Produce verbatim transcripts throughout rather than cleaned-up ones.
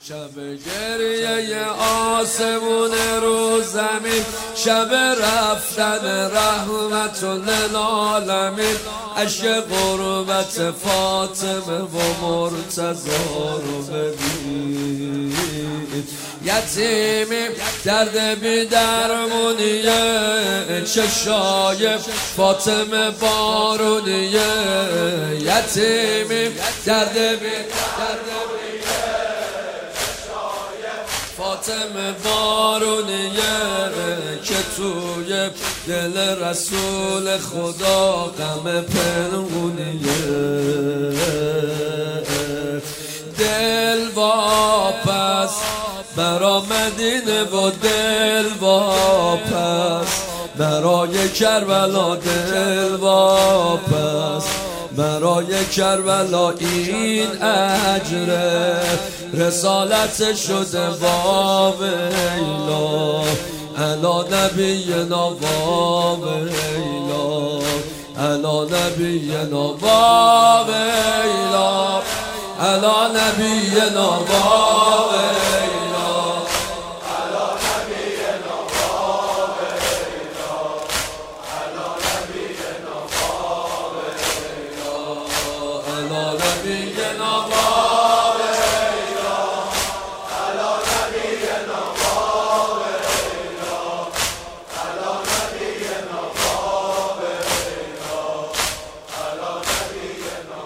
شب گریه آسمون رو زمین، شب رفتن رحمت للعالمین، عشق غربت فاطمه و مرتضی رو ببین. یتیمی درد بی درمونیه، چشای فاطمه بارونیه. یتیمی درد بی درمونیه، چشای فاطمه بارونیه، که توی دل رسول خدا غم پنهونیه. دل واپس برا مدینه و دل واپس برای کربلا، دل واپس برای کربلا. این اجر رسالت شده واویلا علی نبینا، واویلا علی نبینا، واویلا علی نبینا، واویلا علی نبینا، واویلا علی نبینا، واویلا علی نبینا، واویلا علی نبینا، واویلا علی نبینا، واویلا علی نبینا.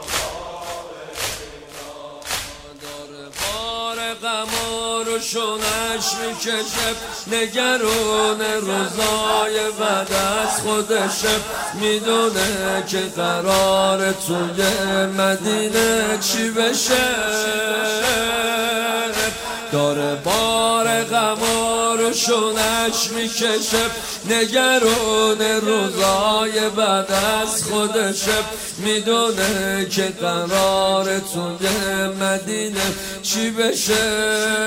داره بار غم و روشونش میکشه، نگرون روزای بعد از خودشه، میدونه که قرار توی مدینه چی بشه. داره بار غم و روشونش میکشه، نگرون روزای بعد از خودشه، میدونه که قرار توی مدینه چی بشه.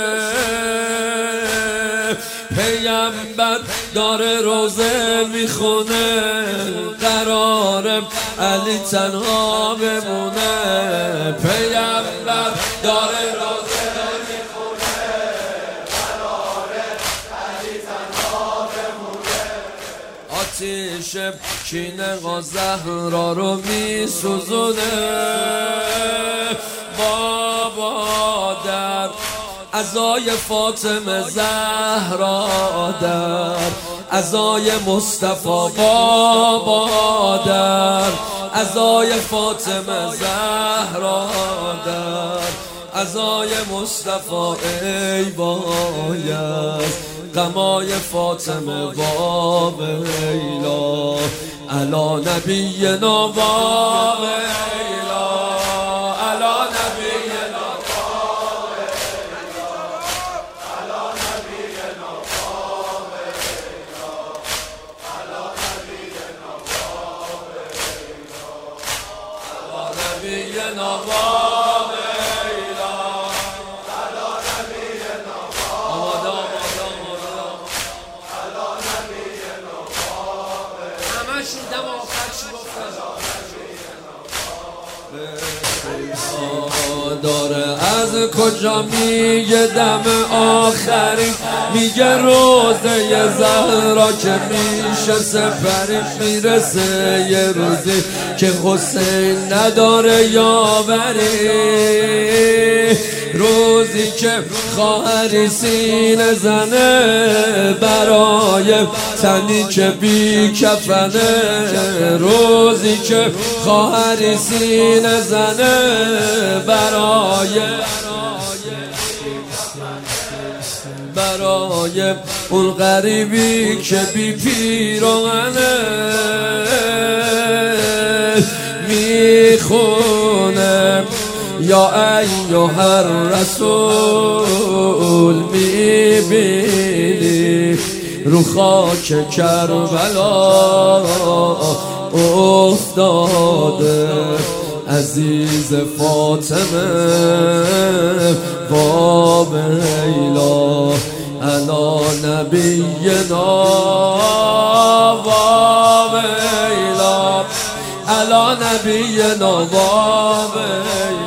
پیامبر داره روزه میخونه، قراره علی تنها بمونه. پیامبر داره روزه میخونه، قراره علی تنها بمونه. آتیش کینه و زهرا رو میسوزونه. بابا در عزای فاطمه زهرا، در عزای مصطفی بابا، در عزای فاطمه زهرا، در عزای مصطفی ای باید غمای فاطمه واویلا علی نبینا، واویلا علی نبینا، نبینا، واویلا علی نبینا، آمادا آمادا آمادا علی نبینا، واویلا. همشون دم آخر چی گفتن؟ داره از کجا میگه دم آخری، میگه روزه زهرا که میشه سپری. میرسه یه روزی که حسین نداره یاوری، روزی که خواهری سینه زنه برای تنی که بی کفنه، روزی که خواهری سینه زنه برای برای اون غریبی که بی پیراهنه. میخونه یا ایها الرسول، میبینی رو خاک کربلا افتاده عزیز فاطمه واویلا علی نبینا، واویلا علی نبینا، واویلا.